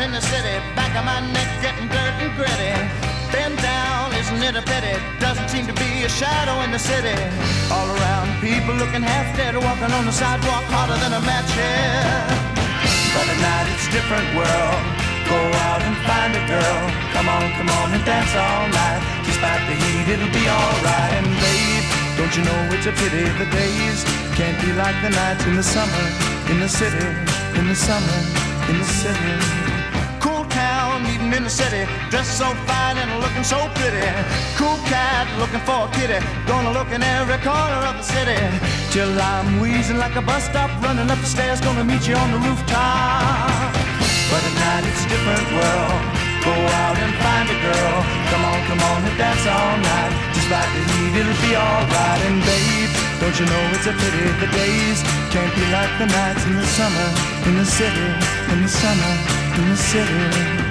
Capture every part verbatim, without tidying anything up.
in the city, back of my neck getting dirt and gritty. Bend down, isn't it a pity? Doesn't seem to be a shadow in the city. All around, people looking half dead, walking on the sidewalk harder than a match here. But at night it's a different world. Go out and find a girl. Come on, come on and dance all night. Despite the heat, it'll be alright. And babe, don't you know it's a pity the days can't be like the nights in the summer, in the city, in the summer, in the city. Cool town, meeting in the city, dressed so fine and looking so pretty. Cool cat, looking for a kitty, gonna look in every corner of the city. Till I'm wheezing like a bus stop, running up the stairs, gonna meet you on the rooftop. But at night it's a different world. Go out and find a girl. Come on, come on and dance all night. Despite the heat, it'll be alright. And babe, don't you know it's a pity the days can't be like the nights in the summer, in the city, in the summer, in the city.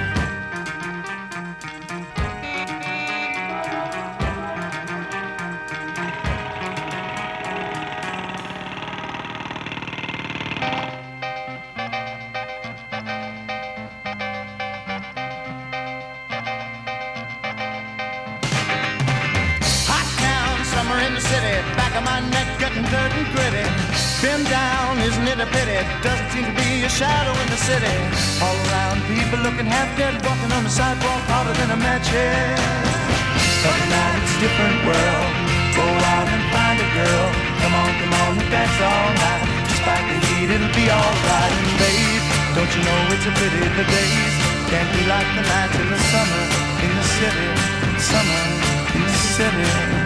In the city, back of my neck getting dirt and gritty. Bend down, isn't it a pity? Doesn't seem to be a shadow in the city. All around, people looking half dead, walking on the sidewalk harder than a match head. But tonight it's a different world. Go out and find a girl. Come on, come on and dance all night. Despite the heat, it'll be alright. And babe, don't you know it's a pity the days can't be like the nights in the summer, in the city, summer, in the city.